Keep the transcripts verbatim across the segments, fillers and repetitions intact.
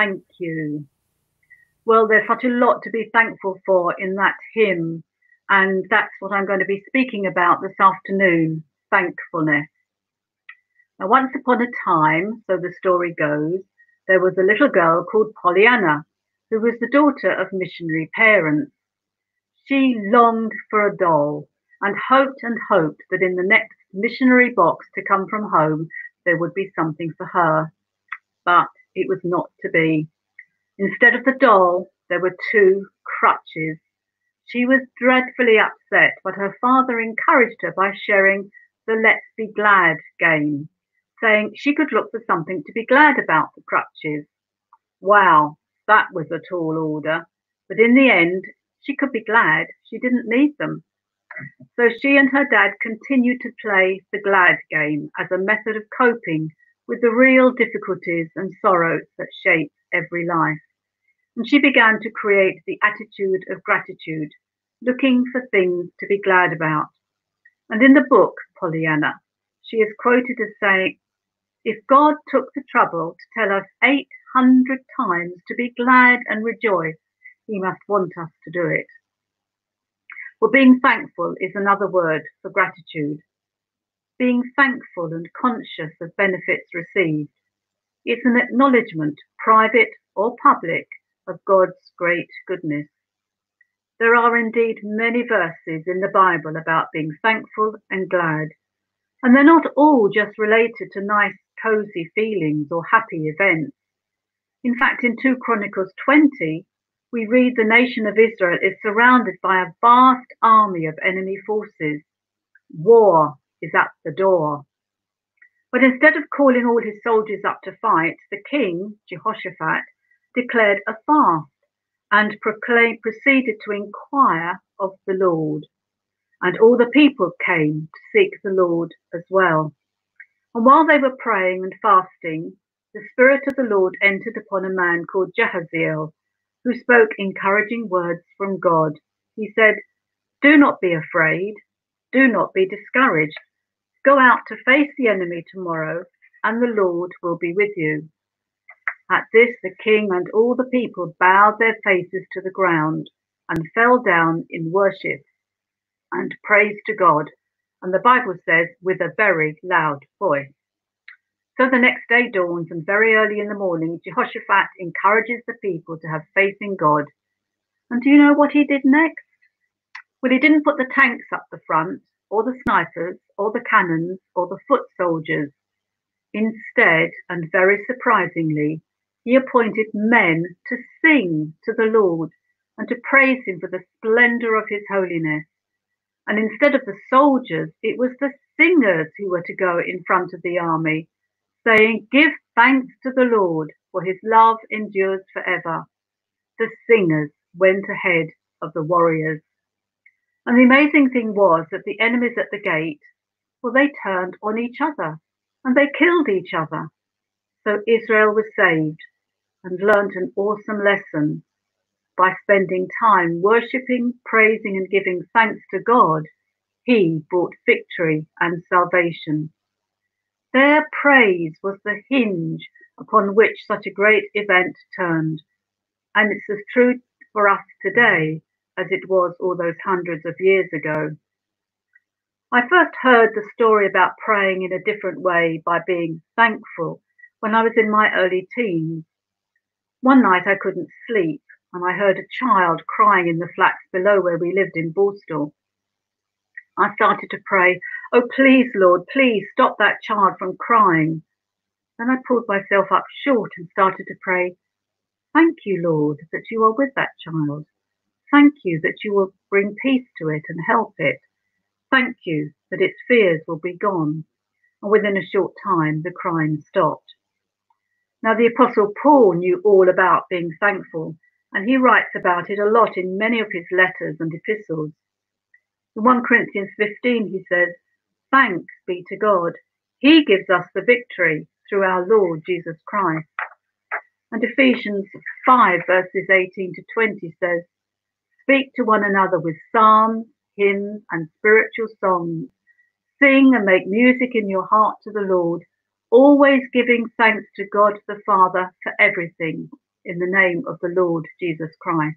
thank you. Well, there's such a lot to be thankful for in that hymn, and that's what I'm going to be speaking about this afternoon, thankfulness. Now, once upon a time, so the story goes, there was a little girl called Pollyanna, who was the daughter of missionary parents. She longed for a doll and hoped and hoped that in the next missionary box to come from home, there would be something for her. But it was not to be. Instead of the doll, there were two crutches. She was dreadfully upset, but her father encouraged her by sharing the Let's Be Glad game, saying she could look for something to be glad about the crutches. Wow, that was a tall order, but in the end, she could be glad she didn't need them. So she and her dad continued to play the glad game as a method of coping with the real difficulties and sorrows that shape every life. And she began to create the attitude of gratitude, looking for things to be glad about. And in the book, Pollyanna, she is quoted as saying, "If God took the trouble to tell us eight hundred times to be glad and rejoice, he must want us to do it." Well, being thankful is another word for gratitude. Being thankful and conscious of benefits received. It's an acknowledgement, private or public, of God's great goodness. There are indeed many verses in the Bible about being thankful and glad, and they're not all just related to nice, cozy feelings or happy events. In fact, in two Chronicles twenty, we read the nation of Israel is surrounded by a vast army of enemy forces. War is at the door. But instead of calling all his soldiers up to fight, the king, Jehoshaphat, declared a fast and proclaimed, proceeded to inquire of the Lord. And all the people came to seek the Lord as well. And while they were praying and fasting, the Spirit of the Lord entered upon a man called Jahaziel, who spoke encouraging words from God. He said, "Do not be afraid, do not be discouraged. Go out to face the enemy tomorrow, and the Lord will be with you." At this, the king and all the people bowed their faces to the ground and fell down in worship and praise to God. And the Bible says, with a very loud voice. So the next day dawns, and very early in the morning, Jehoshaphat encourages the people to have faith in God. And do you know what he did next? Well, he didn't put the tanks up the front, or the snipers, or the cannons, or the foot soldiers. Instead, and very surprisingly, he appointed men to sing to the Lord and to praise him for the splendor of his holiness. And instead of the soldiers, it was the singers who were to go in front of the army, saying, "Give thanks to the Lord, for his love endures forever." The singers went ahead of the warriors. And the amazing thing was that the enemies at the gate, well, they turned on each other and they killed each other. So Israel was saved and learned an awesome lesson. By spending time worshipping, praising, and giving thanks to God, he brought victory and salvation. Their praise was the hinge upon which such a great event turned. And it's as true for us today as it was all those hundreds of years ago. I first heard the story about praying in a different way by being thankful when I was in my early teens. One night I couldn't sleep and I heard a child crying in the flats below where we lived in Borstal. I started to pray, "Oh, please, Lord, please stop that child from crying." Then I pulled myself up short and started to pray, "Thank you, Lord, that you are with that child. Thank you that you will bring peace to it and help it. Thank you that its fears will be gone." And within a short time, the crying stopped. Now, the Apostle Paul knew all about being thankful, and he writes about it a lot in many of his letters and epistles. In First Corinthians fifteen, he says, "Thanks be to God. He gives us the victory through our Lord Jesus Christ." And Ephesians five, verses eighteen to twenty says, "Speak to one another with psalms, hymns, and spiritual songs. Sing and make music in your heart to the Lord, always giving thanks to God the Father for everything, in the name of the Lord Jesus Christ.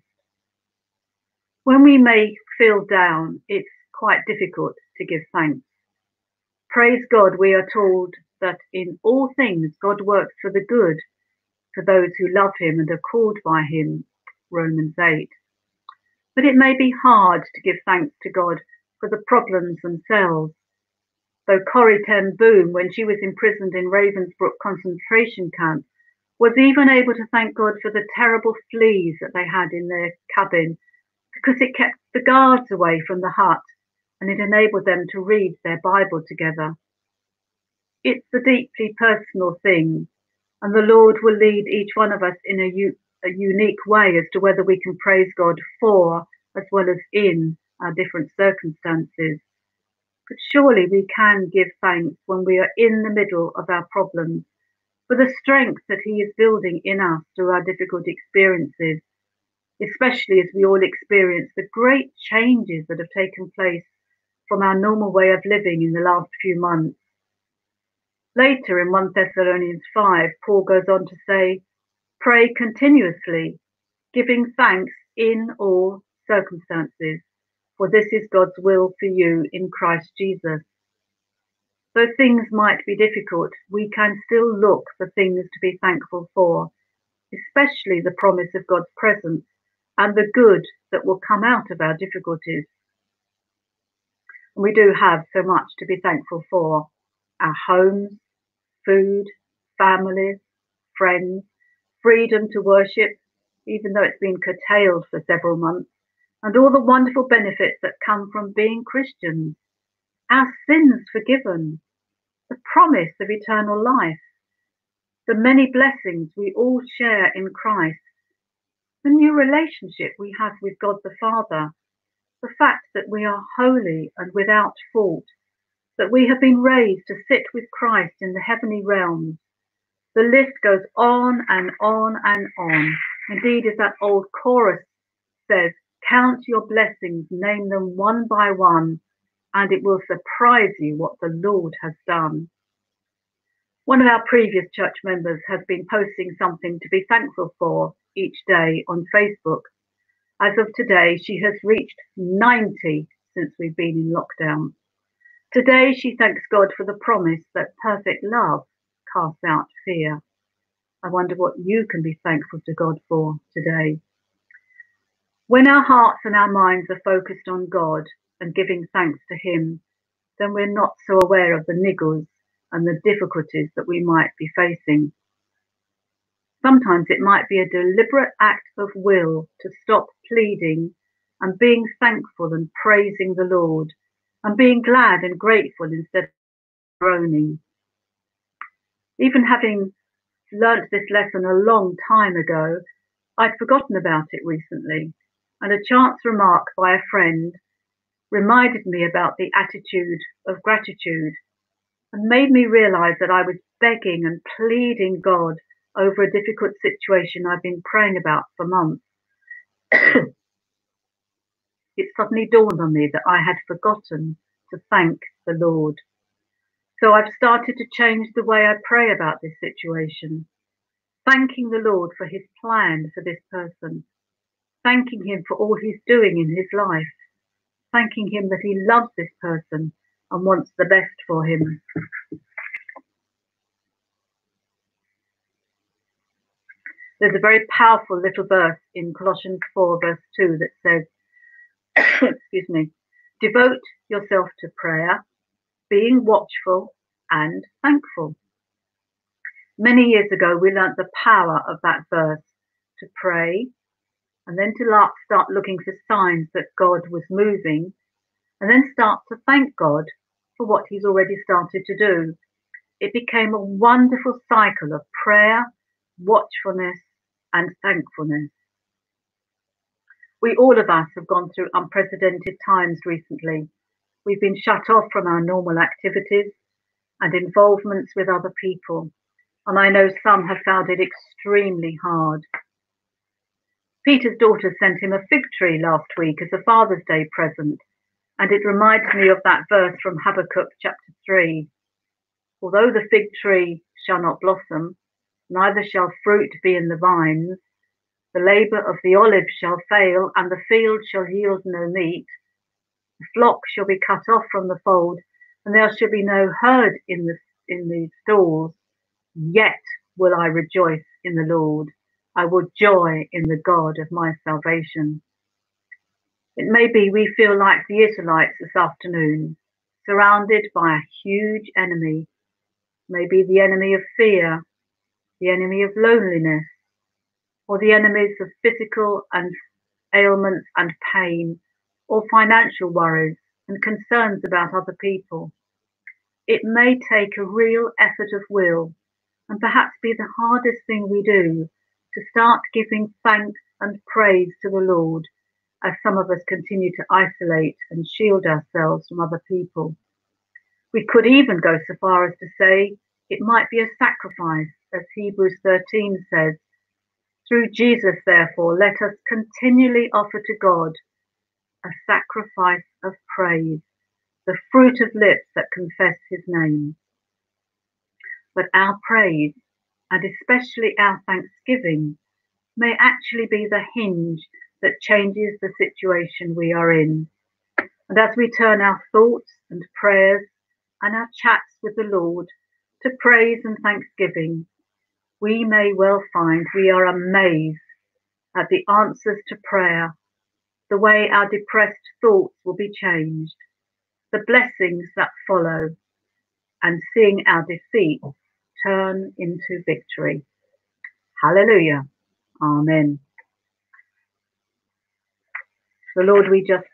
When we may feel down, it's quite difficult to give thanks. Praise God, we are told that in all things God works for the good for those who love him and are called by him, Romans eight. But it may be hard to give thanks to God for the problems themselves. Though Corrie ten Boom, when she was imprisoned in Ravensbrück concentration camp, was even able to thank God for the terrible fleas that they had in their cabin, because it kept the guards away from the hut and it enabled them to read their Bible together. It's a deeply personal thing, and the Lord will lead each one of us in a, u- a unique way as to whether we can praise God for as well as in our different circumstances. But surely we can give thanks when we are in the middle of our problems for the strength that he is building in us through our difficult experiences, especially as we all experience the great changes that have taken place from our normal way of living in the last few months. Later in First Thessalonians five, Paul goes on to say, pray continuously, giving thanks in all circumstances, for this is God's will for you in Christ Jesus. Though things might be difficult, we can still look for things to be thankful for, especially the promise of God's presence and the good that will come out of our difficulties. And we do have so much to be thankful for: our homes, food, families, friends, freedom to worship, even though it's been curtailed for several months, and all the wonderful benefits that come from being Christians, our sins forgiven, the promise of eternal life, the many blessings we all share in Christ, the new relationship we have with God the Father, the fact that we are holy and without fault, that we have been raised to sit with Christ in the heavenly realms. The list goes on and on and on. Indeed, as that old chorus says, count your blessings, name them one by one, and it will surprise you what the Lord has done. One of our previous church members has been posting something to be thankful for each day on Facebook. As of today, she has reached ninety since we've been in lockdown. Today, she thanks God for the promise that perfect love casts out fear. I wonder what you can be thankful to God for today. When our hearts and our minds are focused on God and giving thanks to him, then we're not so aware of the niggles and the difficulties that we might be facing. Sometimes it might be a deliberate act of will to stop pleading and being thankful and praising the Lord, and being glad and grateful instead of groaning. Even having learnt this lesson a long time ago, I'd forgotten about it recently, and a chance remark by a friend reminded me about the attitude of gratitude and made me realise that I was begging and pleading God over a difficult situation I've been praying about for months. It suddenly dawned on me that I had forgotten to thank the Lord. So I've started to change the way I pray about this situation, thanking the Lord for his plan for this person, thanking him for all he's doing in his life, thanking him that he loves this person and wants the best for him. There's a very powerful little verse in Colossians four verse two that says, excuse me, devote yourself to prayer, being watchful and thankful. Many years ago, we learnt the power of that verse to pray and then to start looking for signs that God was moving, and then start to thank God for what he's already started to do. It became a wonderful cycle of prayer, watchfulness, and thankfulness. We all of us have gone through unprecedented times recently. We've been shut off from our normal activities and involvements with other people, and I know some have found it extremely hard. Peter's daughter sent him a fig tree last week as a Father's Day present, and it reminds me of that verse from Habakkuk chapter three. Although the fig tree shall not blossom, neither shall fruit be in the vines, The labour of the olive shall fail, and the field shall yield no meat. The flock shall be cut off from the fold, and there shall be no herd in the in the stalls. Yet will I rejoice in the Lord. I will joy in the God of my salvation. It may be we feel like the Israelites this afternoon, surrounded by a huge enemy, maybe the enemy of fear, the enemy of loneliness, or the enemies of physical and ailments and pain, or financial worries and concerns about other people. It may take a real effort of will, and perhaps be the hardest thing we do, to start giving thanks and praise to the Lord, as some of us continue to isolate and shield ourselves from other people. We could even go so far as to say it might be a sacrifice, as Hebrews thirteen says. Through Jesus, therefore, let us continually offer to God a sacrifice of praise, the fruit of lips that confess his name. But our praise, and especially our thanksgiving, may actually be the hinge that changes the situation we are in. And as we turn our thoughts and prayers and our chats with the Lord to praise and thanksgiving, we may well find we are amazed at the answers to prayer, the way our depressed thoughts will be changed, the blessings that follow, and seeing our defeat turn into victory. Hallelujah. Amen. So Lord, we just